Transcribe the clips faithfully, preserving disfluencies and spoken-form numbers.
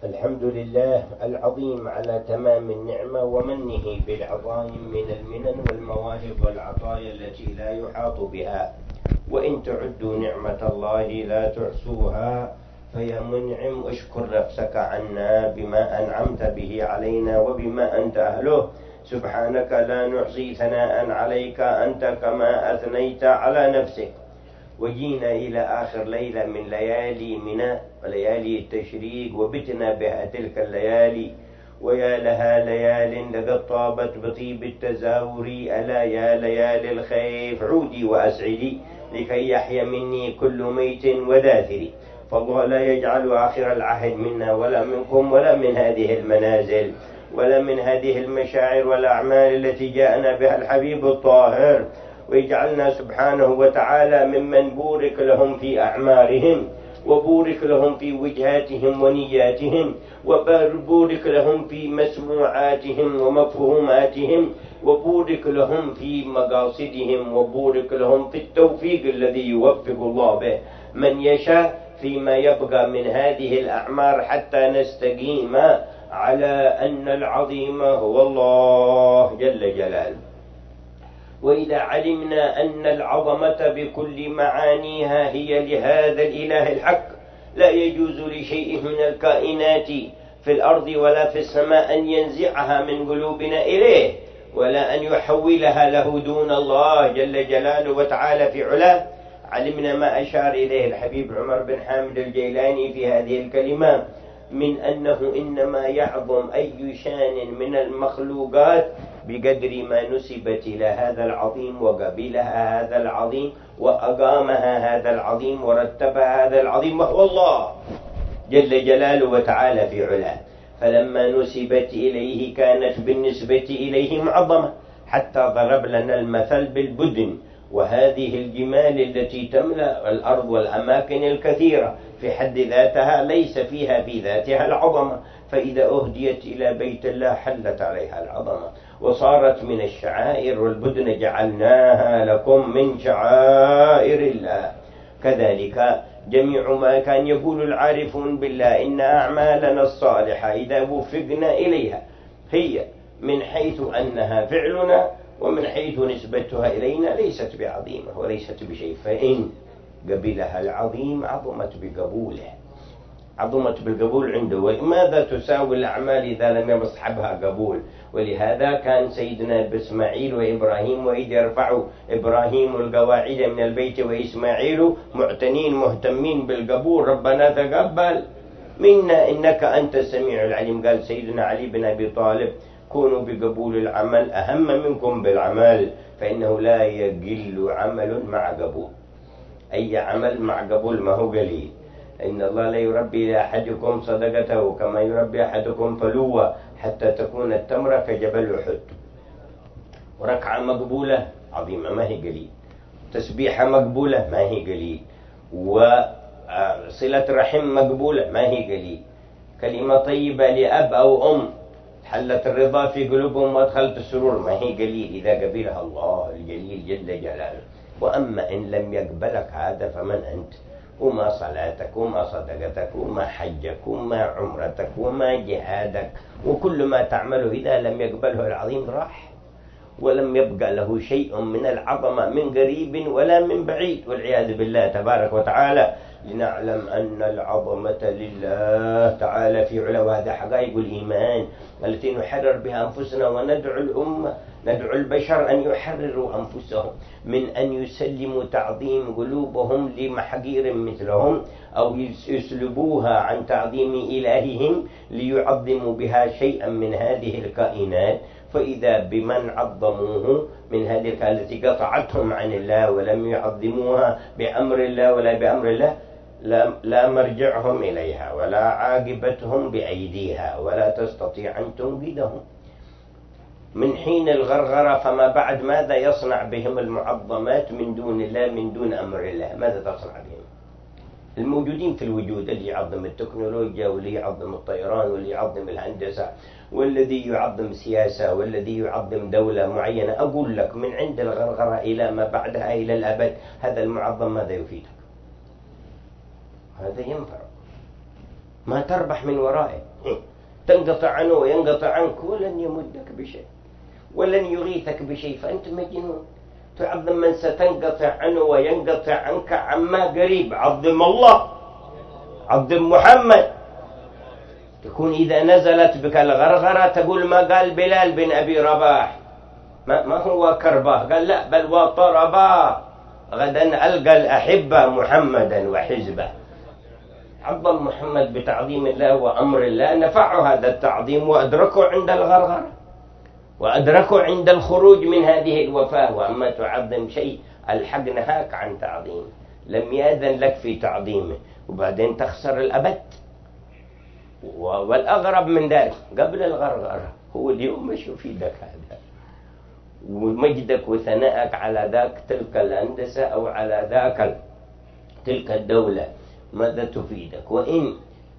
الحمد لله العظيم على تمام النعمة ومنه بالعظائم من المنن والمواهب والعطايا التي لا يحاط بها، وإن تعدوا نعمة الله لا تحصوها. فيا منعم اشكر نفسك عنا بما أنعمت به علينا وبما أنت أهله. سبحانك لا نحصي ثناء عليك أنت كما أثنيت على نفسك. وجينا إلى آخر ليلة من ليالي منى وليالي التشريق، وبتنا بها تلك الليالي، ويا لها ليال لقد طابت بطيب التزاور. ألا يا ليالي الخيف عودي وأسعدي لكي يحيا مني كل ميت وداثر. فالله لا يجعل آخر العهد منا ولا منكم ولا من هذه المنازل ولا من هذه المشاعر والأعمال التي جاءنا بها الحبيب الطاهر، ويجعلنا سبحانه وتعالى ممن بورك لهم في أعمارهم، وبورك لهم في وجهاتهم ونياتهم، وبورك لهم في مسموعاتهم ومفهوماتهم، وبورك لهم في مقاصدهم، وبورك لهم في التوفيق الذي يوفق الله به من يشاء فيما يبقى من هذه الأعمار، حتى نستقيم على أن العظيم هو الله جل جلاله. وإذا علمنا أن العظمة بكل معانيها هي لهذا الإله الحق، لا يجوز لشيء من الكائنات في الأرض ولا في السماء أن ينزعها من قلوبنا إليه، ولا أن يحولها له دون الله جل جلاله وتعالى في علاه. علمنا ما أشار إليه الحبيب عمر بن حامد الجيلاني في هذه الكلمة من أنه إنما يعظم أي شان من المخلوقات بقدر ما نسبت إلى هذا العظيم، وقبلها هذا العظيم، وأقامها هذا العظيم، ورتبها هذا العظيم، وهو الله جل جلاله وتعالى في علاه. فلما نسبت إليه كانت بالنسبة إليه معظمة، حتى ضرب لنا المثل بالبدن، وهذه الجمال التي تملأ الأرض والأماكن الكثيرة في حد ذاتها ليس فيها في ذاتها العظمة، فإذا أهديت إلى بيت الله حلت عليها العظمة وصارت من الشعائر. والبدن جعلناها لكم من شعائر الله. كذلك جميع ما كان يقول العارفون بالله إن أعمالنا الصالحة إذا وفقنا إليها هي من حيث أنها فعلنا ومن حيث نسبتها إلينا ليست بعظيمة وليست بشيء، فإن قبلها العظيم عظمت بقبوله، عظمت بالقبول عنده. ولماذا تساوي الأعمال إذا لم يصحبها قبول؟ ولهذا كان سيدنا إسماعيل وإبراهيم وإذ يرفع إبراهيم القواعد من البيت وإسماعيل معتنين مهتمين بالقبول، ربنا تقبل منا إنك أنت السميع العليم. قال سيدنا علي بن أبي طالب كونوا بقبول العمل أهم منكم بالعمل، فإنه لا يقل عمل مع قبول. أي عمل مع قبول ما هو قليل. إن الله لا يربي لأحدكم صدقته كما يربي أحدكم فلوة حتى تكون التمرة كجبل أحد. وركعة مقبولة عظيمة ما هي قليل، تسبيحة مقبولة ما هي قليل، وصلة رحم مقبولة ما هي قليل، كلمة طيبة لأب أو أم حلت الرضا في قلوبهم وادخلت السرور ما هي قليل إذا قبلها الله الجليل جل جلاله. وأما إن لم يقبلك هذا فمن أنت؟ وما صلاتك وما صدقتك وما حجك وما عمرتك وما جهادك وكل ما تعمله إذا لم يقبله العظيم راح، ولم يبقى له شيء من العظمة من قريب ولا من بعيد والعياذ بالله تبارك وتعالى. لنعلم أن العظمة لله تعالى في علا، وهذا حقائق الإيمان التي نحرر بها أنفسنا، وندعو الأمة ندعو البشر أن يحرروا أنفسهم من أن يسلموا تعظيم قلوبهم لمحقير مثلهم، أو يسلبوها عن تعظيم إلههم ليعظموا بها شيئا من هذه الكائنات. فإذا بمن عظموه من هذه الكائنات التي قطعتهم عن الله ولم يعظموها بأمر الله ولا بأمر الله لا مرجعهم إليها ولا عاقبتهم بأيديها ولا تستطيع أن تنقذهم. من حين الغرغرة فما بعد ماذا يصنع بهم المعظمات من دون الله من دون أمر الله؟ ماذا تصنع بهم الموجودين في الوجود؟ اللي يعظم التكنولوجيا، واللي يعظم الطيران، واللي يعظم الهندسة، والذي يعظم السياسة، والذي يعظم دولة معينة. أقول لك من عند الغرغرة إلى ما بعدها إلى الأبد هذا المعظم ماذا يفيدك؟ هذا ينفع ما تربح من ورائه، تنقطع عنه وينقطع عنك ولن يمدك بشيء ولن يغيثك بشيء، فأنت مجنون. تعظم من ستنقطع عنه وينقطع عنك عما قريب. عظم الله، عظم محمد. تكون إذا نزلت بك الغرغرة تقول ما قال بلال بن أبي رباح، ما, ما هو كرباه، قال لا بل وطرباه، غدا ألقى الأحبة محمدا وحزبه. عظم محمد بتعظيم الله وأمر الله، نفعه هذا التعظيم وأدركه عند الغرغرة، وأدركه عند الخروج من هذه الوفاة. وأما تعظم شيء الحق نهاك عن تعظيمه، لم يأذن لك في تعظيمه، وبعدين تخسر الأبد. والأغرب من ذلك قبل الغرغرة هو اليوم مش يفيدك هذا، ومجدك وثناءك على ذاك تلك الهندسة أو على ذاك تلك الدولة ماذا تفيدك؟ وإن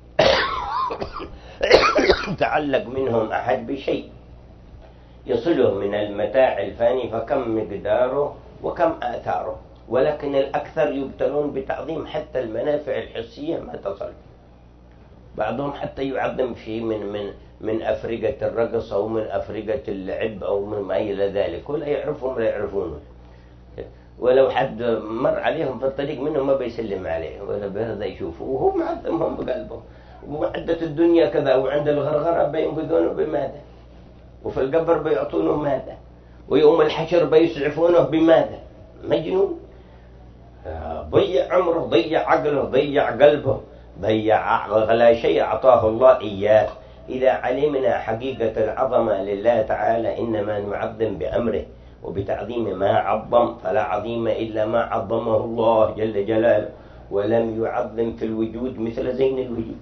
تعلق منهم أحد بشيء يصله من المتاع الفاني فكم مقداره وكم آثاره، ولكن الأكثر يبتلون بتعظيم حتى المنافع الحسية ما تصل. بعضهم حتى يعظم شيء من من من أفرقة الرقص أو من أفرقة اللعب أو من ما إلى ذلك، ولا يعرفهم ولا يعرفونه. ولو حد مر عليهم في الطريق منهم ما بيسلم عليه ولا بهذا يشوفه، وهو معظمهم بقلبه. وعدة الدنيا كذا، وعند الغرغرة بينبذونه بماذا؟ وفي القبر بيعطونه ماذا؟ ويوم الحشر بيسعفونه بماذا؟ مجنون. ضيع عمره، ضيع عقله، ضيع قلبه، ضيع أغلى شيء أعطاه الله إياه. إذا علمنا حقيقة العظمة لله تعالى إنما نعظم بأمره وبتعظيم ما عظم، فلا عظيم إلا ما عظمه الله جل جلاله، ولم يعظم في الوجود مثل زين الوجود.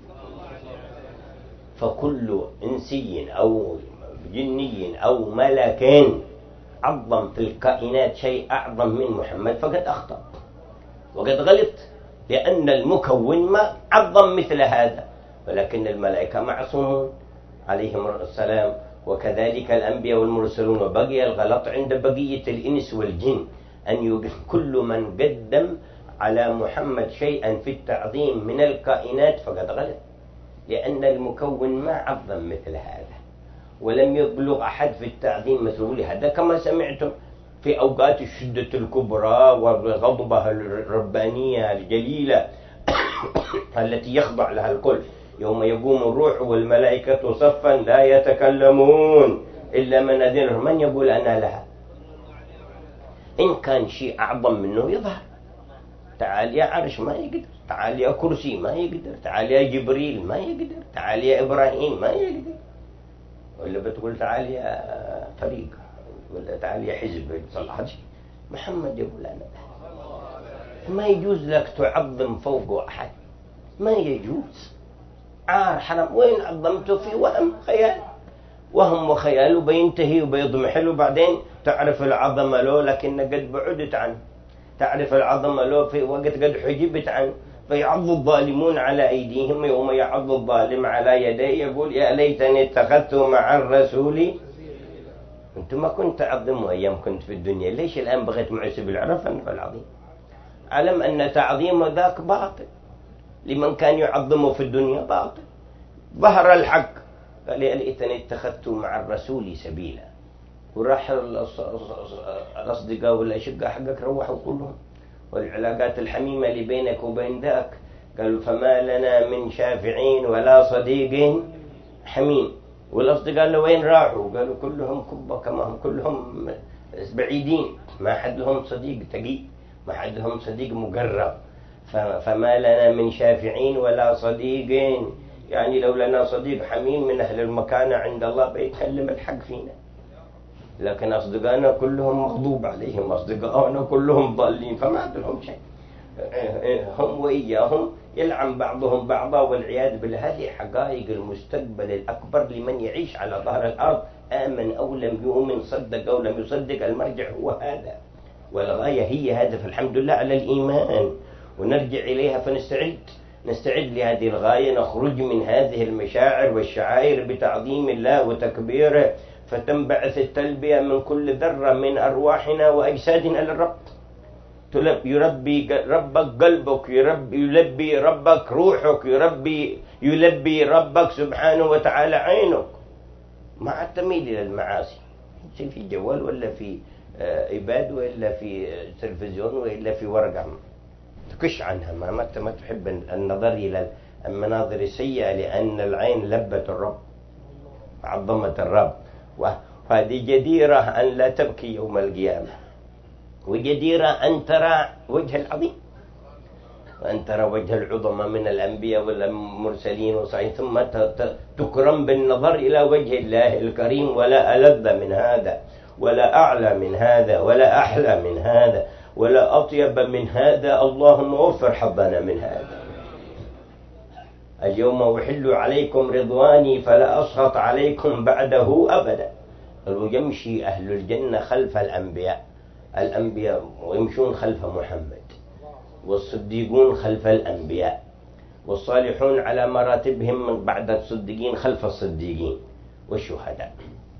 فكل إنسي أو جني أو ملك عظم في الكائنات شيء أعظم من محمد فقد أخطأ وقد غلط، لأن المكون ما عظم مثل هذا. ولكن الملائكة معصومون عليهم السلام، وكذلك الأنبياء والمرسلون. وبقي الغلط عند بقية الإنس والجن، أن كل من قدم على محمد شيئا في التعظيم من الكائنات فقد غلط، لأن المكون ما عظم مثل هذا، ولم يبلغ أحد في التعظيم مثل هذا. كما سمعتم في أوقات الشدة الكبرى والغضبة الربانية الجليلة التي يخضع لها الكل، يوم يقوم الروح والملائكة صفا لا يتكلمون إلا من أذنه، من يقول أنا لها؟ إن كان شيء أعظم منه يظهر. تعال يا عرش ما يقدر، تعال يا كرسي ما يقدر، تعال يا جبريل ما يقدر، تعال يا إبراهيم ما يقدر. ولا بتقول تعال يا فريق، ولا تعال يا حزب صلاح شيء. محمد يقول أنا لها. ما يجوز لك تعظم فوق أحد، ما يجوز. عار حرام. وين عظمته؟ في وهم خيال، وهم وخيال، وبينتهي وبيضمحل، وبعدين تعرف العظمة له لكن قد بعدت عنه، تعرف العظمة له في وقت قد حجبت عنه. فيعض الظالمون على أيديهم، يوم يعض الظالم على يديه يقول يا ليتني اتخذت مع الرسول. أنت ما كنت تعظمه أيام كنت في الدنيا، ليش الآن بغيت معسب العرف أنه العظيم؟ علم أن تعظيم ذاك باطل، لمن كان يعظمه في الدنيا باطل. ظهر الحق قال يا ليتني اتخذت مع الرسول سبيلا، وراح الأصدقاء والأشقاء حقك روحوا كلهم، والعلاقات الحميمة اللي بينك وبين ذاك قالوا فما لنا من شافعين ولا صديق حميم. والأصدقاء اللي وين راحوا؟ قالوا كلهم كبة كما هم، كلهم بعيدين، ما حد لهم صديق تقي، ما حد لهم صديق مقرب. فما لنا من شافعين ولا صديق، يعني لو لنا صديق حميم من أهل المكانة عند الله بيتكلم الحق فينا، لكن أصدقائنا كلهم مغضوب عليهم، أصدقائنا كلهم ضالين، فما عندهم شيء. هم وإياهم يلعن بعضهم بعضا والعياذ بالله. هذه حقائق المستقبل الأكبر لمن يعيش على ظهر الأرض، آمن أو لم يؤمن، صدق أو لم يصدق، المرجع هو هذا، والغاية هي هذا. فالحمد لله على الإيمان، ونرجع إليها فنستعد نستعد لهذه الغاية، نخرج من هذه المشاعر والشعائر بتعظيم الله وتكبيره، فتنبعث التلبية من كل ذرة من أرواحنا وأجسادنا للرب. يربي ربك قلبك، يربي يلبي ربك روحك، يربي يلبي ربك سبحانه وتعالى عينك، ما عاد تميل إلى المعاصي، في جوال ولا في ايباد ولا في تلفزيون ولا في ورقة تكش عنها، ما ما تحب النظر إلى المناظر السيئة، لأن العين لبت الرب عظمت الرب، وهذه جديرة أن لا تبكي يوم القيامة، وجديرة أن ترى وجه العظيم، وأن ترى وجه العظمى من الأنبياء والمرسلين وصحيح، ثم تكرم بالنظر إلى وجه الله الكريم. ولا ألذ من هذا، ولا أعلى من هذا، ولا أحلى من هذا، ولا أطيب من هذا. اللهم وفر حظنا من هذا. اليوم أحل عليكم رضواني فلا أسخط عليكم بعده أبدا. يمشي أهل الجنة خلف الأنبياء، الأنبياء ويمشون خلف محمد، والصديقون خلف الأنبياء، والصالحون على مراتبهم من بعد الصديقين خلف الصديقين والشهداء،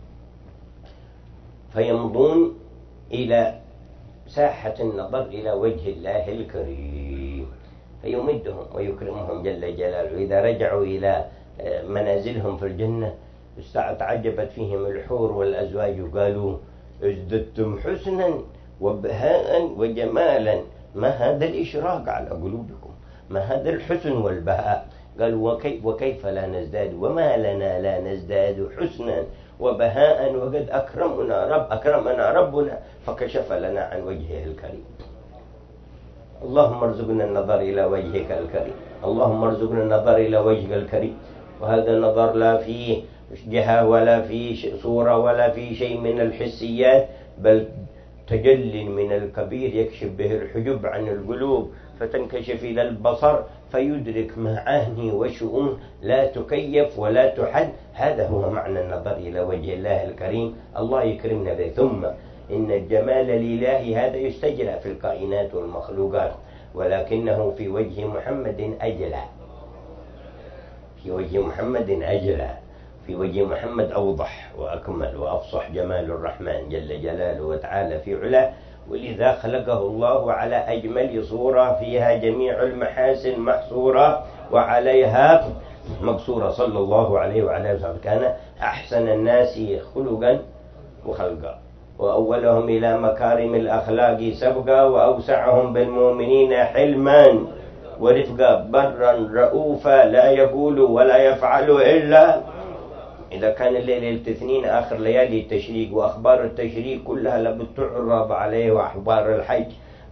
فيمضون إلى ساحة النظر إلى وجه الله الكريم، فيمدهم ويكرمهم جل جلاله. إذا رجعوا إلى منازلهم في الجنة تعجبت فيهم الحور والأزواج، قالوا ازددتم حسنا وبهاء وجمالا، ما هذا الإشراق على قلوبكم، ما هذا الحسن والبهاء. قالوا وكيف, وكيف لا نزداد، وما لنا لا نزداد حسنا وبهاء وقد أكرمنا رب أكرمنا ربنا فكشف لنا عن وجهه الكريم. اللهم ارزقنا النظر إلى وجهك الكريم، اللهم ارزقنا النظر إلى وجهك الكريم. وهذا النظر لا فيه جهة ولا فيه صورة ولا فيه شيء من الحسيات، بل تجل من الكبير يكشف به الحجب عن القلوب، فتنكشف إلى البصر فيدرك معاني وشؤون لا تكيف ولا تحد. هذا هو معنى النظر إلى وجه الله الكريم. الله يكرمنا به. ثم إن الجمال الإلهي هذا يستجرى في الكائنات والمخلوقات، ولكنه في وجه محمد أجلى، في وجه محمد أجلى، في وجه محمد أوضح وأكمل وأفصح. جمال الرحمن جل جلاله وتعالى في علاه، ولذا خلقه الله على أجمل صورة فيها جميع المحاسن محصورة وعليها مقصورة صلى الله عليه وعلى وسلم. كان أحسن الناس خلقا وخلقا، وأولهم إلى مكارم الأخلاق سبقا، وأوسعهم بالمؤمنين حلما ورفقا، برا رؤوفا لا يقول ولا يفعل إلا. إذا كان الليلة الاثنين آخر ليالي التشريق، وأخبار التشريق كلها لابد تعرض عليه، وأخبار الحج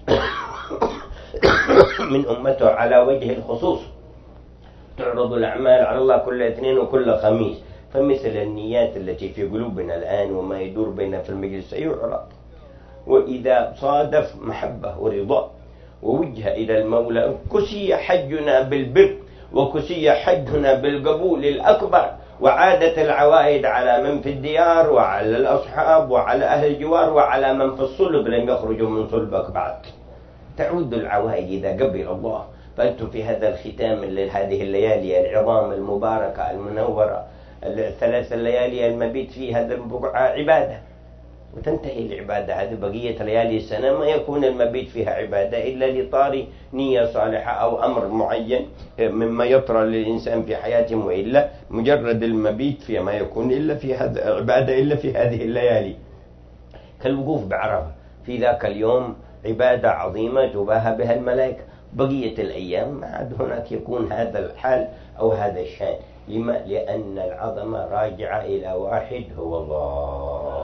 من أمته على وجه الخصوص، تعرض الأعمال على الله كل اثنين وكل خميس. فمثل النيات التي في قلوبنا الآن وما يدور بيننا في المجلس يعرض، وإذا صادف محبة ورضا ووجه إلى المولى كسي حجنا بالبر، وكسي حجنا بالقبول الأكبر، وعادت العوائد على من في الديار وعلى الأصحاب وعلى أهل الجوار وعلى من في الصلب لم يخرجوا من صلبك بعد. تعود العوائد إذا قبل الله. فأنتم في هذا الختام لهذه الليالي العظام المباركة المنورة، الثلاث الليالي المبيت في هذا البقعة عبادة، وتنتهي العبادة هذه. بقية ليالي السنة ما يكون المبيت فيها عبادة إلا لطار نية صالحة أو أمر معين مما يطرى للإنسان في حياته، وإلا مجرد المبيت فيها ما يكون إلا في هذا عبادة إلا في هذه الليالي. كالوقوف بعرفة في ذاك اليوم عبادة عظيمة تباهى بها الملائكة. بقية الأيام ما عاد هناك يكون هذا الحال أو هذا الشان. لما؟ لأن العظمة راجعة إلى واحد هو الله.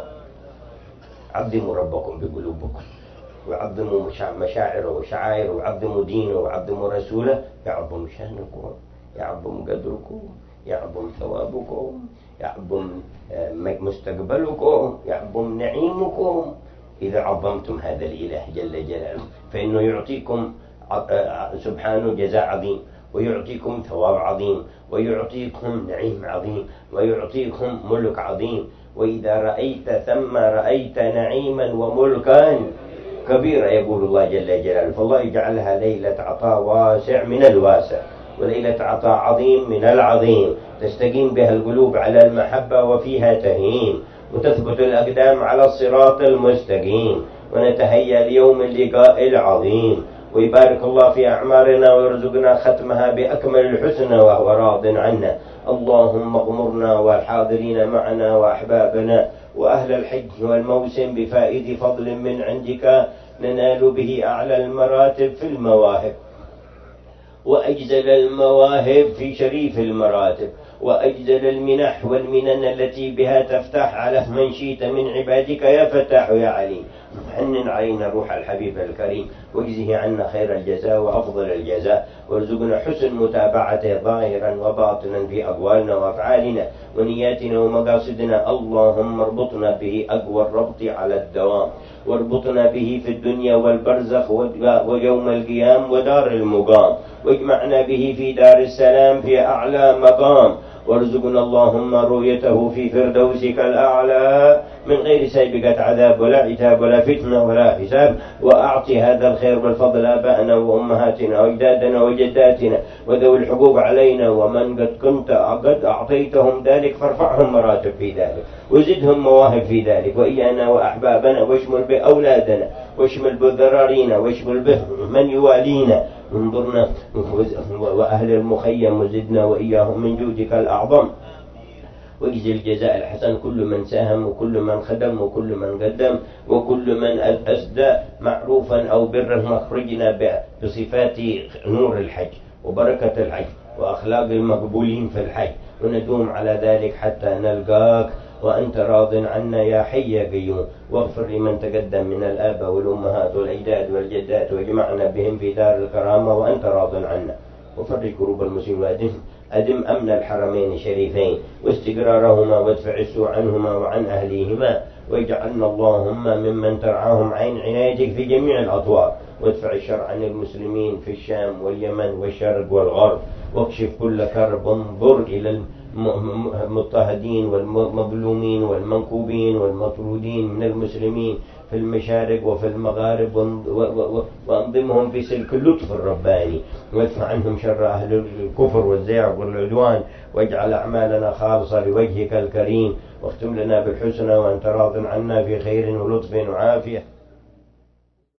عظموا ربكم بقلوبكم، وعظموا مشاعره وشعائره، وعظموا دينه وعظموا رسوله، يعظم شأنكم، يعظم قدركم، يعظم ثوابكم، يعظم مستقبلكم، يعظم نعيمكم إذا عظمتم هذا الإله جل جلاله. فإنه يعطيكم سبحانه جزاء عظيم، ويعطيكم ثواب عظيم، ويعطيكم نعيم عظيم، ويعطيكم ملك عظيم. وإذا رأيت ثم رأيت نعيما وملكا كبيرا يقول الله جل جلاله. فالله يجعلها ليلة عطاء واسع من الواسع، وليلة عطاء عظيم من العظيم، تستقيم بها القلوب على المحبة وفيها تهيم، وتثبت الأقدام على الصراط المستقيم، ونتهيأ ليوم اللقاء العظيم. ويبارك الله في أعمارنا ويرزقنا ختمها بأكمل الحسنى وهو راض عنا. اللهم اغمرنا والحاضرين معنا وأحبابنا وأهل الحج والموسم بفائد فضل من عندك ننال به أعلى المراتب في المواهب وأجزل المواهب في شريف المراتب وأجزل المنح والمنن التي بها تفتح على من شئت من عبادك يا فتاح يا عليم. حنن علينا روح الحبيب الكريم واجزه عنا خير الجزاء وأفضل الجزاء، وارزقنا حسن متابعته ظاهرا وباطنا في أقوالنا وأفعالنا ونياتنا ومقاصدنا. اللهم اربطنا به أقوى الربط على الدوام، واربطنا به في الدنيا والبرزخ ويوم القيام ودار المقام، واجمعنا به في دار السلام في أعلى مقام، وارزقنا اللهم رؤيته في فردوسك الأعلى من غير سابقة عذاب ولا عتاب ولا فتنة ولا حساب. وأعط هذا الخير والفضل آباءنا وأمهاتنا وأجدادنا وجداتنا وذوي الحقوق علينا، ومن قد كنت قد أعطيتهم ذلك فارفعهم مراتب في ذلك وزدهم مواهب في ذلك، وإيانا وأحبابنا، واشمل بأولادنا واشمل بذرارينا واشمل به من يوالينا، انظرنا وأهل المخيم وزدنا وإياهم من جودك الأعظم، واجزي الجزاء الحسن كل من ساهم وكل من خدم وكل من قدم وكل من أسدى معروفا أو برا، واخرجنا بصفات نور الحج وبركة الحج وأخلاق المقبولين في الحج، وندوم على ذلك حتى نلقاك وأنت راض عنا يا حي يا قيوم. واغفر لمن تقدم من الآباء والأمهات والأجداد والجدات واجمعنا بهم في دار الكرامة وأنت راض عنا، وفرج كروب المسلمين وأدم أدم أمن الحرمين الشريفين واستقرارهما وادفع السوء عنهما وعن أهليهما، واجعلنا اللهم ممن ترعاهم عين عنايتك في جميع الأطوار، وادفع الشر عن المسلمين في الشام واليمن والشرق والغرب، واكشف كل كرب، انظر إلى المضطهدين والمظلومين والمنكوبين والمطرودين من المسلمين في المشارق وفي المغارب، وانظمهم في سلك اللطف الرباني، وادفع عنهم شر أهل الكفر والزيغ والعدوان، واجعل أعمالنا خالصة لوجهك الكريم، واختم لنا بالحسنى وأنت راض عنا في خير ولطف وعافية.